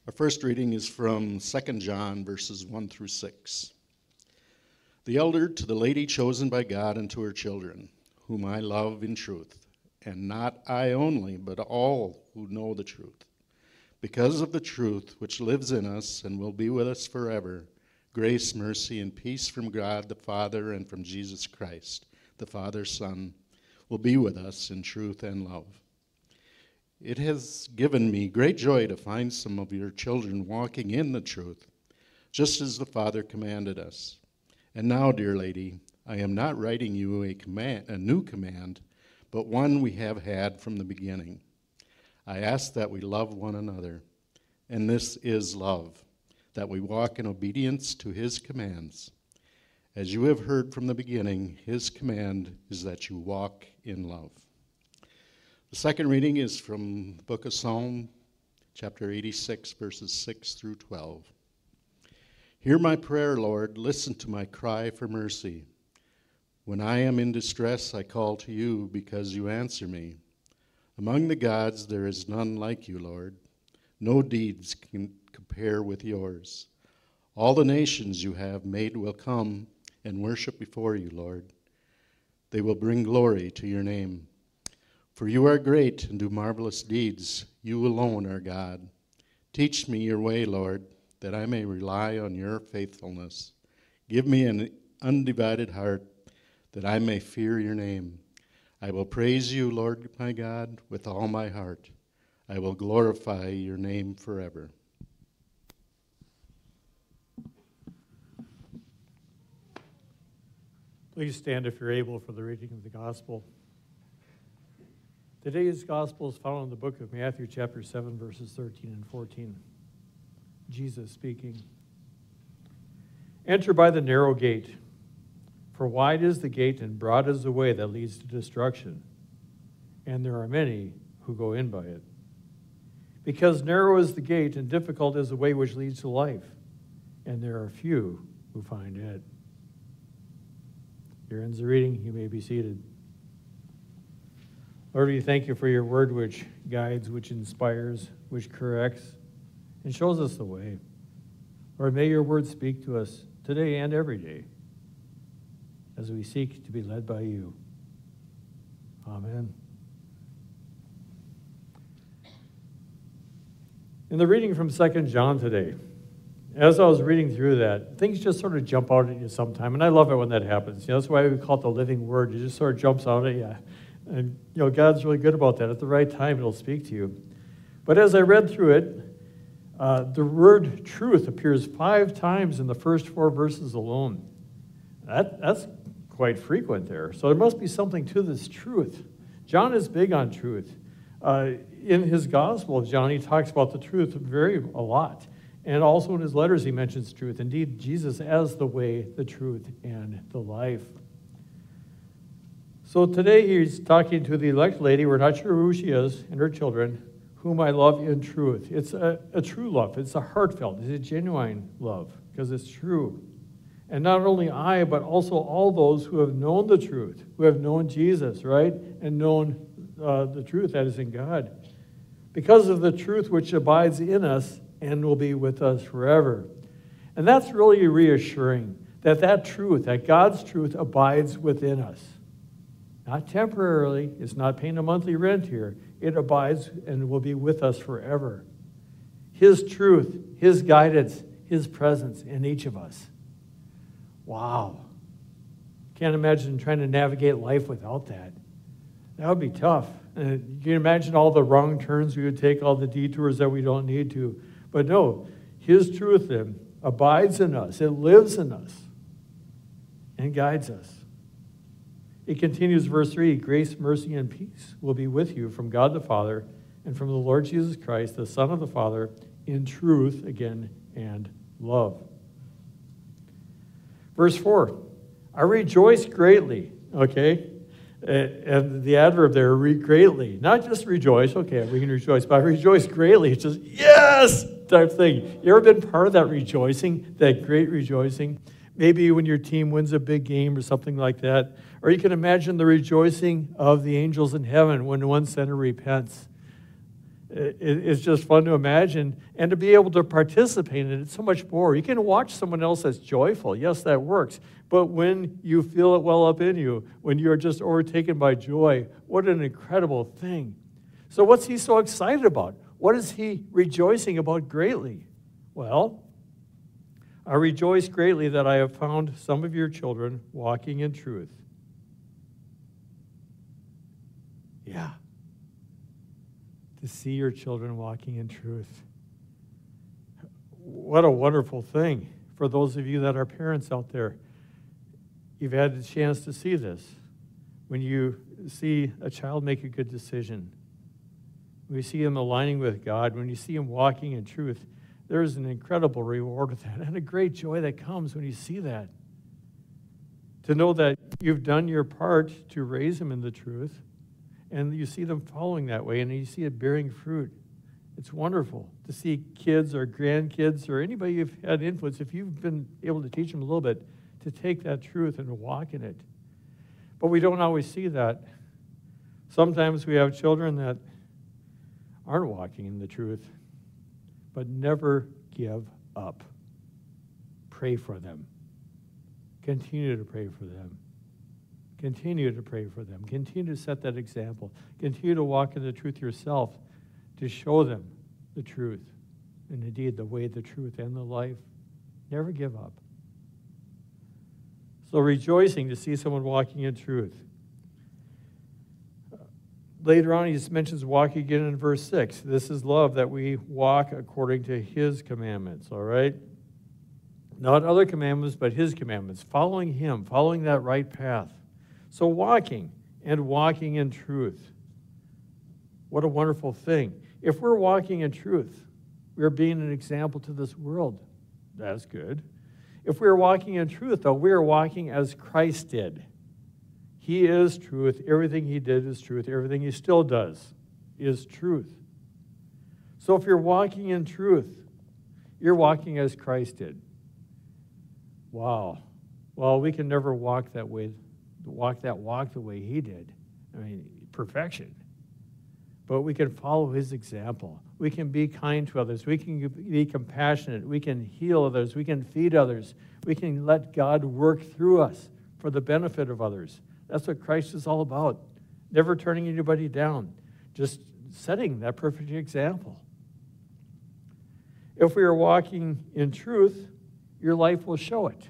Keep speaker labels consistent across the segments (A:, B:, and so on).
A: Our first reading is from 2 John, verses 1 through 6. The elder to the lady chosen by God and to her children, whom I love in truth, and not I only, but all who know the truth. Because of the truth which lives in us and will be with us forever, grace, mercy, and peace from God the Father and from Jesus Christ, the Father's Son, will be with us in truth and love. It has given me great joy to find some of your children walking in the truth, just as the Father commanded us. And now, dear lady, I am not writing you a new command, but one we have had from the beginning. I ask that we love one another, and this is love, that we walk in obedience to his commands. As you have heard from the beginning, his command is that you walk in love. The second reading is from the book of Psalm, chapter 86, verses 6 through 12. Hear my prayer, Lord. Listen to my cry for mercy. When I am in distress, I call to you because you answer me. Among the gods, there is none like you, Lord. No deeds can compare with yours. All the nations you have made will come and worship before you, Lord. They will bring glory to your name. For you are great and do marvelous deeds. You alone are God. Teach me your way, Lord, that I may rely on your faithfulness. Give me an undivided heart, that I may fear your name. I will praise you, Lord my God, with all my heart. I will glorify your name forever.
B: Please stand if you're able for the reading of the gospel. Today's gospel is found in the book of Matthew, chapter 7, verses 13 and 14. Jesus speaking. Enter by the narrow gate, for wide is the gate and broad is the way that leads to destruction, and there are many who go in by it. Because narrow is the gate and difficult is the way which leads to life, and there are few who find it. Here ends the reading. You may be seated. Lord, we thank you for your word which guides, which inspires, which corrects, and shows us the way. Lord, may your word speak to us today and every day as we seek to be led by you. Amen. In the reading from 2 John today, as I was reading through that, things just sort of jump out at you sometime, and I love it when that happens. That's why we call it the living word. It just sort of jumps out at you. And God's really good about that. At the right time, it'll speak to you. But as I read through it, the word truth appears 5 times in the first 4 verses alone. That's quite frequent there. So there must be something to this truth. John is big on truth. In his gospel of John, he talks about the truth a lot. And also in his letters, he mentions truth. Indeed, Jesus as the way, the truth, and the life. So today he's talking to the elect lady, we're not sure who she is, and her children, whom I love in truth. It's a true love. It's a heartfelt, it's a genuine love, because it's true. And not only I, but also all those who have known the truth, who have known Jesus, right? And known the truth that is in God. Because of the truth which abides in us and will be with us forever. And that's really reassuring, that truth, that God's truth abides within us. Not temporarily. It's not paying a monthly rent here. It abides and will be with us forever. His truth, his guidance, his presence in each of us. Wow. Can't imagine trying to navigate life without that. That would be tough. You can imagine all the wrong turns we would take, all the detours that we don't need to. But no, his truth then abides in us. It lives in us and guides us. It continues, verse 3, grace, mercy, and peace will be with you from God the Father and from the Lord Jesus Christ, the Son of the Father, in truth, again, and love. Verse 4, I rejoice greatly, okay? And the adverb there, greatly. Not just rejoice, okay, we can rejoice, but I rejoice greatly. It's just, yes, type thing. You ever been part of that rejoicing, that great rejoicing? Maybe when your team wins a big game or something like that. Or you can imagine the rejoicing of the angels in heaven when one sinner repents. It's just fun to imagine and to be able to participate in it so much more. You can watch someone else that's joyful. Yes, that works. But when you feel it well up in you, when you're just overtaken by joy, what an incredible thing. So what's he so excited about? What is he rejoicing about greatly? Well, I rejoice greatly that I have found some of your children walking in truth. Yeah. To see your children walking in truth. What a wonderful thing for those of you that are parents out there. You've had the chance to see this. When you see a child make a good decision, when you see him aligning with God, when you see him walking in truth, there is an incredible reward with that and a great joy that comes when you see that. To know that you've done your part to raise him in the truth, and you see them following that way, and you see it bearing fruit. It's wonderful to see kids or grandkids or anybody you've had influence, if you've been able to teach them a little bit, to take that truth and to walk in it. But we don't always see that. Sometimes we have children that aren't walking in the truth, but never give up. Pray for them. Continue to pray for them. Continue to pray for them. Continue to set that example. Continue to walk in the truth yourself to show them the truth. And indeed, the way, the truth, and the life. Never give up. So rejoicing to see someone walking in truth. Later on, he mentions walking again in verse 6. This is love, that we walk according to his commandments, all right? Not other commandments, but his commandments. Following him, following that right path. So walking and walking in truth. What a wonderful thing. If we're walking in truth, we're being an example to this world. That's good. If we're walking in truth, though, we are walking as Christ did. He is truth. Everything he did is truth. Everything he still does is truth. So if you're walking in truth, you're walking as Christ did. Wow. Well, we can never walk that way, walk the way he did. I mean, perfection. But we can follow his example. We can be kind to others. We can be compassionate. We can heal others. We can feed others. We can let God work through us for the benefit of others. That's what Christ is all about. Never turning anybody down. Just setting that perfect example. If we are walking in truth, your life will show it.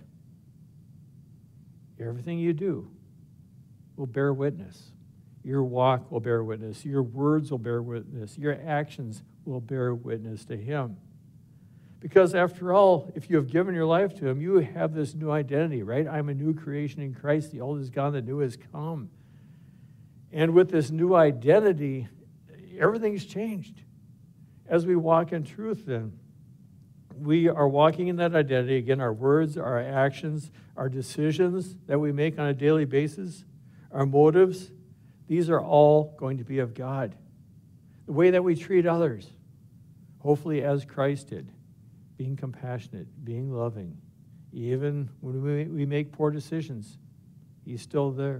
B: Everything you do will bear witness. Your walk will bear witness. Your words will bear witness. Your actions will bear witness to him. Because after all, if you have given your life to him, you have this new identity, right? I'm a new creation in Christ. The old is gone, the new has come. And with this new identity, everything's changed. As we walk in truth then, we are walking in that identity. Again, our words, our actions, our decisions that we make on a daily basis, our motives, these are all going to be of God. The way that we treat others, hopefully as Christ did, being compassionate, being loving. Even when we make poor decisions, he's still there.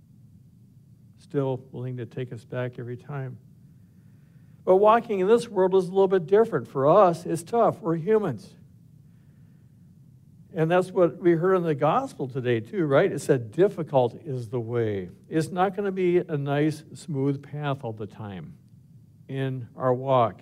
B: Still willing to take us back every time. But walking in this world is a little bit different. For us, it's tough. We're humans. And that's what we heard in the gospel today too, right? It said difficult is the way. It's not going to be a nice, smooth path all the time in our walk.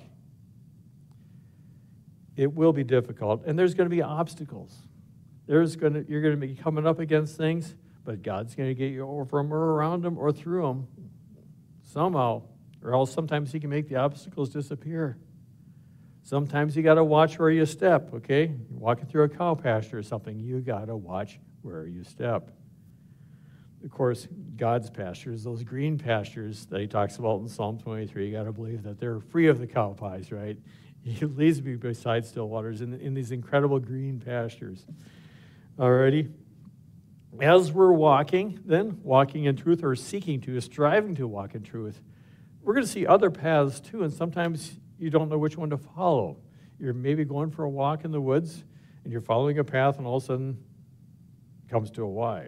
B: It will be difficult, and there's going to be obstacles. You're going to be coming up against things, but God's going to get you over them or around them or through them somehow, or else sometimes he can make the obstacles disappear. Sometimes you got to watch where you step, okay? You're walking through a cow pasture or something, you got to watch where you step. Of course, God's pastures, those green pastures that he talks about in Psalm 23, you got to believe that they're free of the cow pies, right? He leads me beside still waters in these incredible green pastures. Alrighty. As we're walking in truth or seeking to, striving to walk in truth, we're going to see other paths too, and sometimes you don't know which one to follow. You're maybe going for a walk in the woods, and you're following a path, and all of a sudden it comes to a why.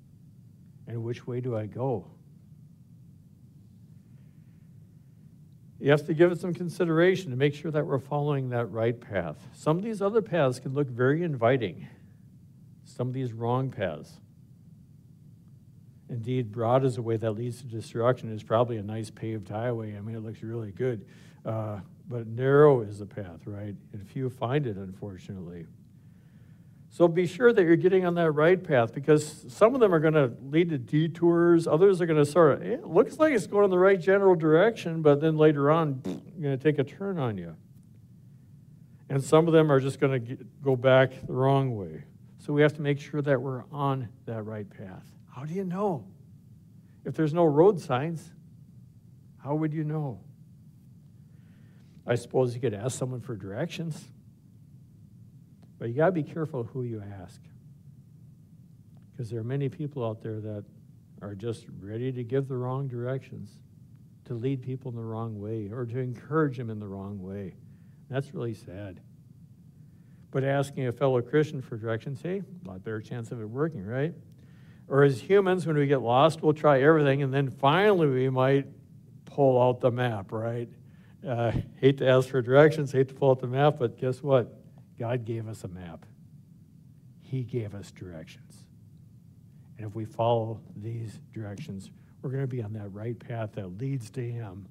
B: And which way do I go? You have to give it some consideration to make sure that we're following that right path. Some of these other paths can look very inviting. Some of these wrong paths. Indeed, broad is a way that leads to destruction. Is probably a nice paved highway. I mean, it looks really good. But narrow is the path, right? And few find it, unfortunately. So be sure that you're getting on that right path, because some of them are going to lead to detours. Others are going to sort of, it looks like it's going in the right general direction, but then later on, going to take a turn on you. And some of them are just going to go back the wrong way. So we have to make sure that we're on that right path. How do you know? If there's no road signs, how would you know? I suppose you could ask someone for directions. But you got to be careful who you ask, because there are many people out there that are just ready to give the wrong directions, to lead people in the wrong way, or to encourage them in the wrong way. That's really sad. But asking a fellow Christian for directions, hey, a lot better chance of it working, right? Or as humans, when we get lost, we'll try everything, and then finally we might pull out the map, right? Hate to ask for directions, hate to pull out the map, but guess what? God gave us a map. He gave us directions. And if we follow these directions, we're going to be on that right path that leads to Him.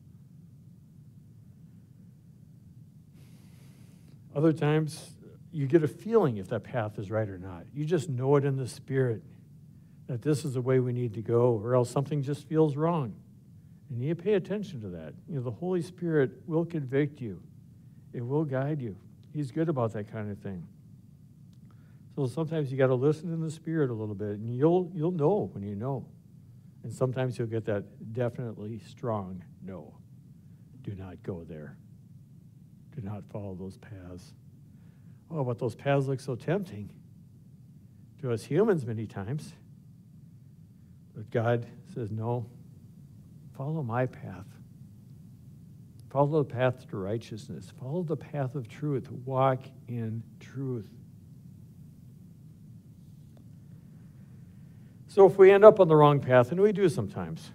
B: Other times, you get a feeling if that path is right or not. You just know it in the Spirit that this is the way we need to go, or else something just feels wrong. And you pay attention to that. You know, the Holy Spirit will convict you. It will guide you. He's good about that kind of thing. So sometimes you got to listen in the Spirit a little bit, and you'll know when you know. And sometimes you'll get that definitely strong no. Do not go there. Do not follow those paths. Oh, but those paths look so tempting to us humans many times. But God says, no, follow my path. Follow the path to righteousness. Follow the path of truth. Walk in truth. So if we end up on the wrong path, and we do sometimes,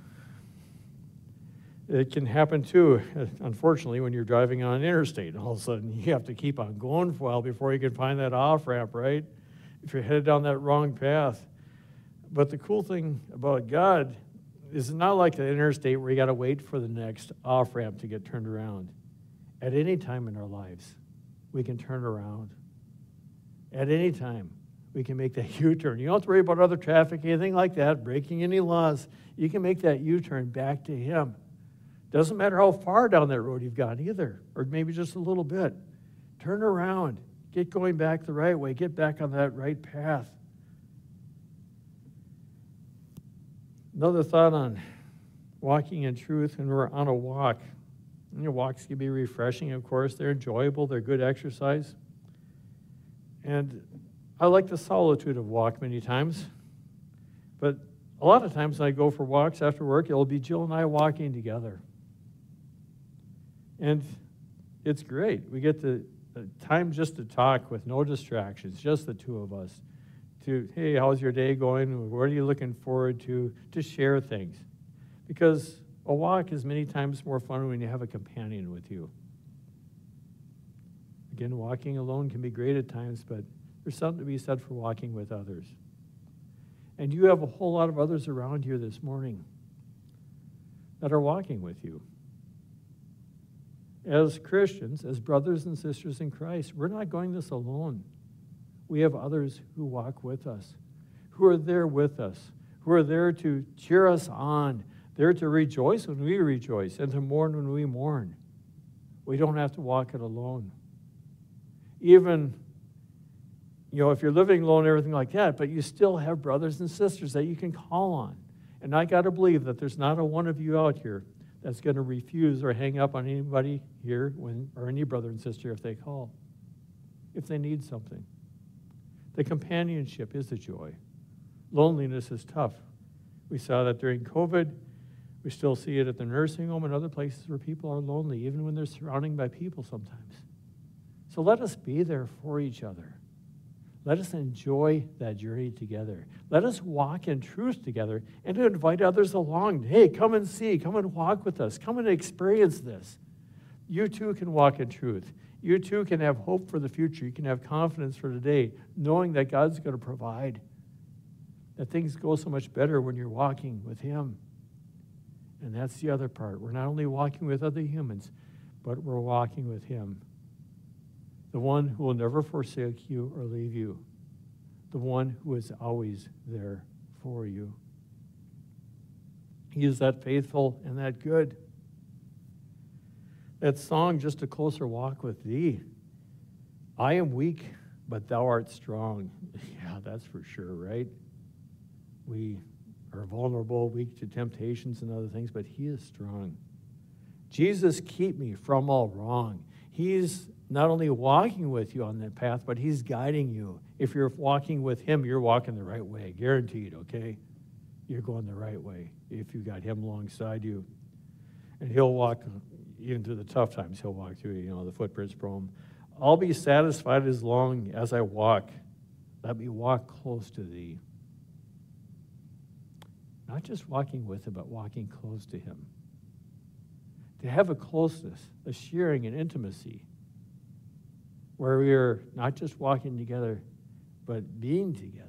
B: it can happen too, unfortunately, when you're driving on an interstate. All of a sudden, you have to keep on going for a while before you can find that off-ramp, right? If you're headed down that wrong path. But the cool thing about God is not like the interstate where you got to wait for the next off-ramp to get turned around. At any time in our lives, we can turn around. At any time, we can make that U-turn. You don't have to worry about other traffic, anything like that, breaking any laws. You can make that U-turn back to Him. Doesn't matter how far down that road you've gone either, or maybe just a little bit. Turn around. Get going back the right way. Get back on that right path. Another thought on walking in truth, and we're on a walk. And your walks can be refreshing, of course. They're enjoyable. They're good exercise. And I like the solitude of walk many times. But a lot of times when I go for walks after work, it'll be Jill and I walking together. And it's great. We get the time just to talk with no distractions, just the two of us. To, hey, how's your day going? What are you looking forward to share things. Because a walk is many times more fun when you have a companion with you. Again, walking alone can be great at times, but there's something to be said for walking with others. And you have a whole lot of others around here this morning that are walking with you. As Christians, as brothers and sisters in Christ, we're not going this alone. We have others who walk with us, who are there with us, who are there to cheer us on, there to rejoice when we rejoice, and to mourn when we mourn. We don't have to walk it alone. Even, if you're living alone and everything like that, but you still have brothers and sisters that you can call on. And I got to believe that there's not a one of you out here that's going to refuse or hang up on anybody here or any brother and sister if they call, if they need something. The companionship is a joy. Loneliness is tough. We saw that during COVID. We still see it at the nursing home and other places where people are lonely, even when they're surrounded by people sometimes. So let us be there for each other. Let us enjoy that journey together. Let us walk in truth together and to invite others along. Hey, come and see. Come and walk with us. Come and experience this. You too can walk in truth. You too can have hope for the future. You can have confidence for today, knowing that God's going to provide. That things go so much better when you're walking with Him. And that's the other part. We're not only walking with other humans, but we're walking with Him. The one who will never forsake you or leave you. The one who is always there for you. He is that faithful and that good. That song, Just a Closer Walk with Thee. I am weak, but Thou art strong. Yeah, that's for sure, right? We are vulnerable, weak to temptations and other things, but He is strong. Jesus, keep me from all wrong. He's not only walking with you on that path, but He's guiding you. If you're walking with Him, you're walking the right way, guaranteed, okay? You're going the right way if you got Him alongside you. And He'll walk, even through the tough times, He'll walk through, the footprints from. I'll be satisfied as long as I walk. Let me walk close to Thee. Not just walking with Him, but walking close to Him. To have a closeness, a sharing, an intimacy, where we are not just walking together, but being together.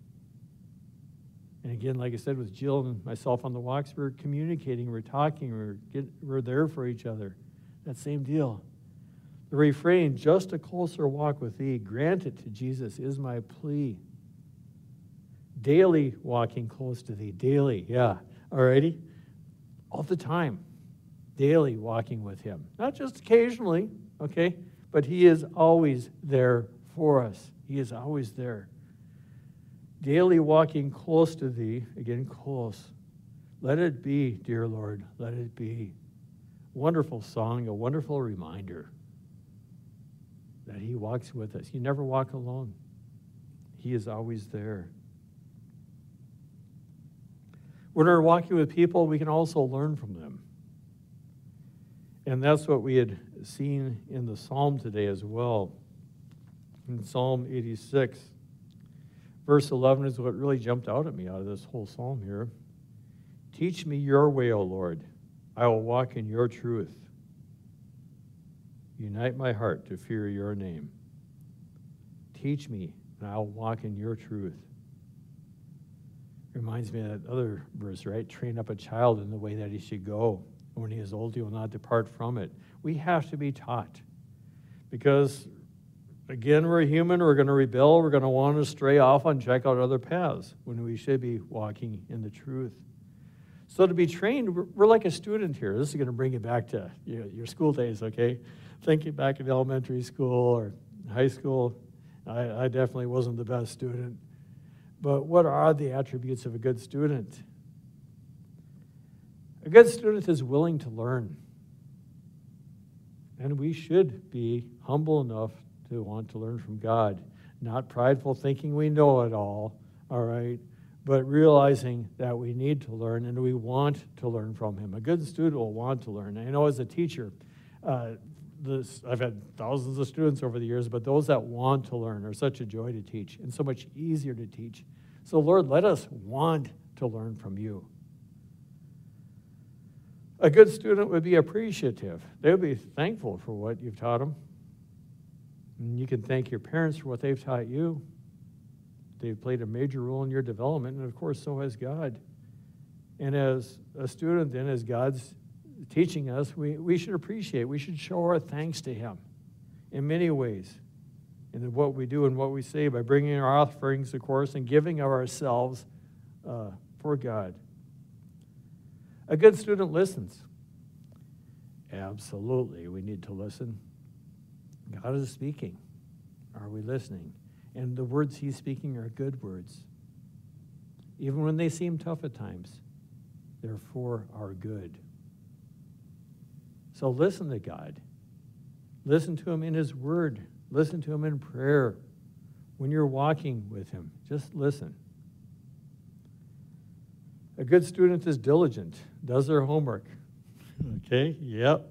B: And again, like I said, with Jill and myself on the walks, we're communicating, we're talking, we're there for each other. That same deal. The refrain, just a closer walk with Thee, grant it to Jesus, is my plea. Daily walking close to Thee, daily, yeah. Alrighty? All the time. Daily walking with Him. Not just occasionally, okay? But He is always there for us. He is always there. Daily walking close to Thee, again, close. Let it be, dear Lord, let it be. Wonderful song, a wonderful reminder that He walks with us. You never walk alone. He is always there. When we're walking with people, we can also learn from them. And that's what we had seen in the psalm today as well. In Psalm 86, verse 11 is what really jumped out at me out of this whole psalm here. Teach me your way, O Lord. I will walk in your truth. Unite my heart to fear your name. Teach me, and I'll walk in your truth. Reminds me of that other verse, right? Train up a child in the way that he should go. When he is old, he will not depart from it. We have to be taught. Because, again, we're human, we're going to rebel, we're going to want to stray off and check out other paths when we should be walking in the truth. So to be trained, we're like a student here. This is going to bring you back to your school days, okay? Thinking back in elementary school or high school, I definitely wasn't the best student. But what are the attributes of a good student? A good student is willing to learn. And we should be humble enough to want to learn from God. Not prideful, thinking we know it all right? But realizing that we need to learn and we want to learn from Him. A good student will want to learn. I know as a teacher, I've had thousands of students over the years, but those that want to learn are such a joy to teach and so much easier to teach. So, Lord, let us want to learn from You. A good student would be appreciative. They would be thankful for what you've taught them. And you can thank your parents for what they've taught you. They've played a major role in your development, and of course, so has God. And as a student, then, as God's teaching us, we should appreciate, we should show our thanks to Him in many ways. In what we do and what we say, by bringing our offerings, of course, and giving of ourselves for God. A good student listens. Absolutely, we need to listen. God is speaking. Are we listening? And the words He's speaking are good words. Even when they seem tough at times, they're for our good. So listen to God. Listen to Him in His Word. Listen to Him in prayer. When you're walking with Him, just listen. A good student is diligent, does their homework. Okay, yep.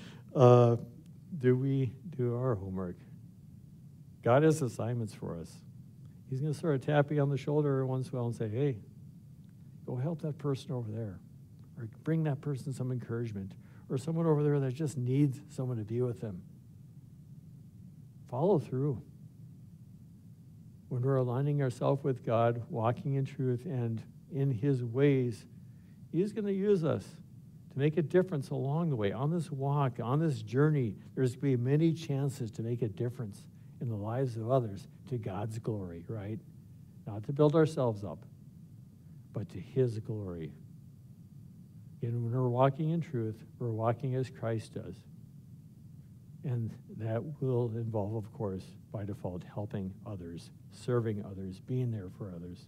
B: Do we do our homework? God has assignments for us. He's going to sort of tap you on the shoulder every once in a while and say, hey, go help that person over there. Or bring that person some encouragement. or someone over there that just needs someone to be with them. Follow through. When we're aligning ourselves with God, walking in truth and in his ways, he's going to use us to make a difference along the way. On this walk, on this journey, there's going to be many chances to make a difference in the lives of others to God's glory, right? Not to build ourselves up, but to his glory. And when we're walking in truth, we're walking as Christ does. And that will involve, of course, by default, helping others, serving others, being there for others.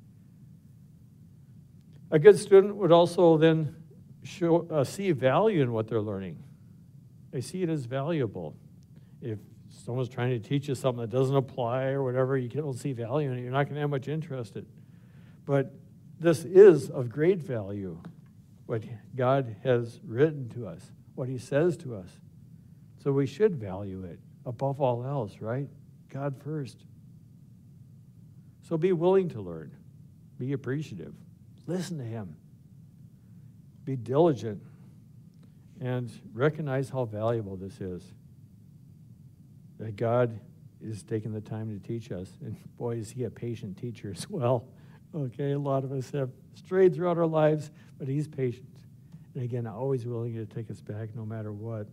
B: A good student would also then see value in what they're learning. They see it as valuable. If someone's trying to teach you something that doesn't apply or whatever, you don't see value in it, you're not going to have much interest in it. But this is of great value, what God has written to us, what he says to us. So we should value it above all else, right? God first. So be willing to learn. Be appreciative. Listen to him. Be diligent. And recognize how valuable this is. That God is taking the time to teach us. And boy, is he a patient teacher as well. Okay, a lot of us have strayed throughout our lives, but he's patient. And again, always willing to take us back no matter what.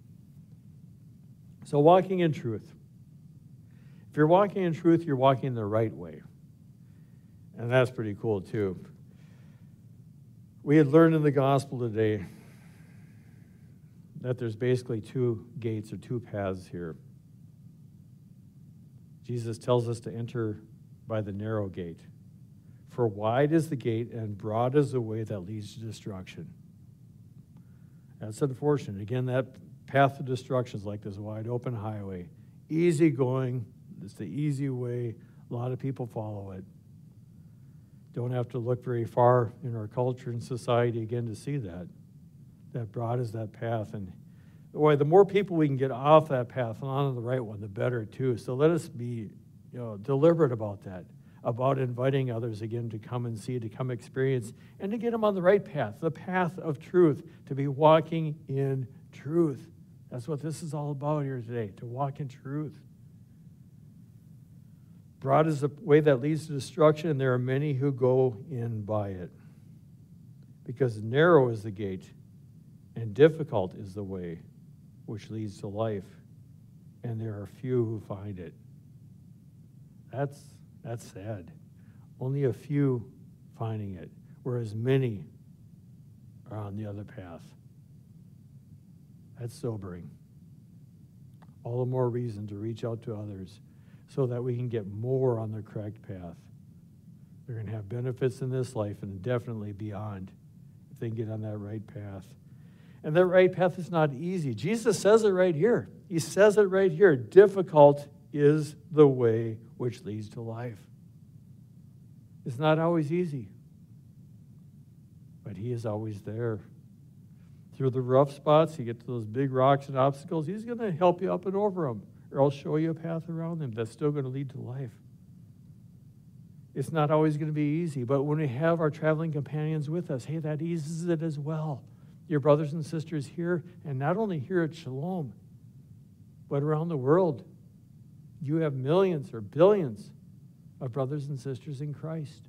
B: So walking in truth. If you're walking in truth, you're walking the right way. And that's pretty cool too. We had learned in the gospel today that there's basically two gates or two paths here. Jesus tells us to enter by the narrow gate. For wide is the gate and broad is the way that leads to destruction. That's unfortunate. Again, that path to destruction is like this wide open highway. Easy going. It's the easy way. A lot of people follow it. Don't have to look very far in our culture and society again to see that. That broad is that path. And boy, the more people we can get off that path and onto the right one, the better too. So let us be deliberate about that, about inviting others again to come and see, to come experience, and to get them on the right path, the path of truth, to be walking in truth. That's what this is all about here today, to walk in truth. Broad is the way that leads to destruction, and there are many who go in by it. Because narrow is the gate, and difficult is the way which leads to life, and there are few who find it. That's sad. Only a few finding it, whereas many are on the other path. That's sobering. All the more reason to reach out to others so that we can get more on the correct path. They're going to have benefits in this life and definitely beyond if they can get on that right path. And that right path is not easy. Jesus says it right here. He says it right here. Difficult is the way which leads to life. It's not always easy, but he is always there. Through the rough spots, you get to those big rocks and obstacles, he's going to help you up and over them, or I'll show you a path around them that's still going to lead to life. It's not always going to be easy, but when we have our traveling companions with us, hey, that eases it as well. Your brothers and sisters here, and not only here at Shalom, but around the world. You have millions or billions of brothers and sisters in Christ.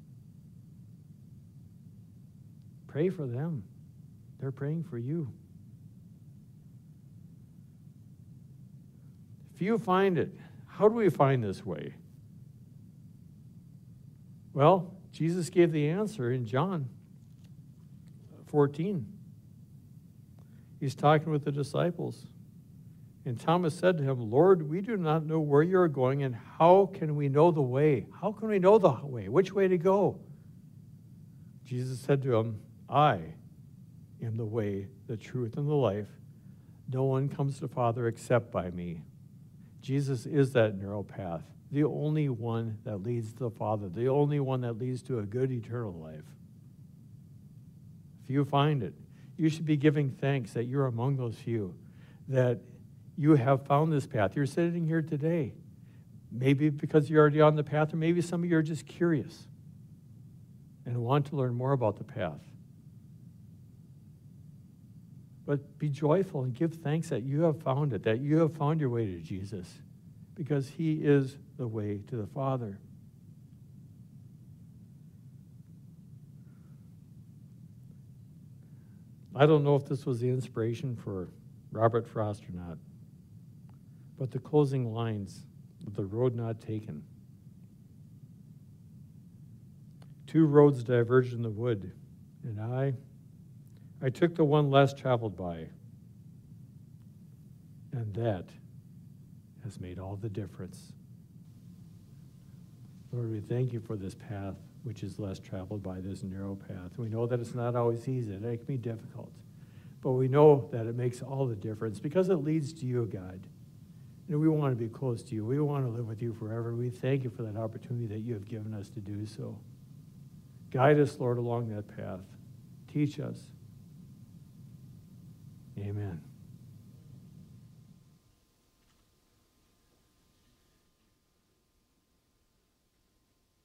B: Pray for them. They're praying for you. Few find it. How do we find this way? Well, Jesus gave the answer in John 14. He's talking with the disciples. And Thomas said to him, Lord, we do not know where you are going, and how can we know the way? How can we know the way? Which way to go? Jesus said to him, I am the way, the truth, and the life. No one comes to the Father except by me. Jesus is that narrow path, the only one that leads to the Father, the only one that leads to a good eternal life. Few find it. You should be giving thanks that you're among those few, that you have found this path. You're sitting here today, maybe because you're already on the path, or maybe some of you are just curious and want to learn more about the path. But be joyful and give thanks that you have found it, that you have found your way to Jesus, because he is the way to the Father. I don't know if this was the inspiration for Robert Frost or not, but the closing lines of The Road Not Taken. Two roads diverged in the wood, and I took the one less traveled by, and that has made all the difference. Lord, we thank you for this path which is less traveled by, this narrow path. We know that it's not always easy, that it can be difficult, but we know that it makes all the difference because it leads to you, God. And we want to be close to you. We want to live with you forever. We thank you for that opportunity that you have given us to do so. Guide us, Lord, along that path. Teach us. Amen.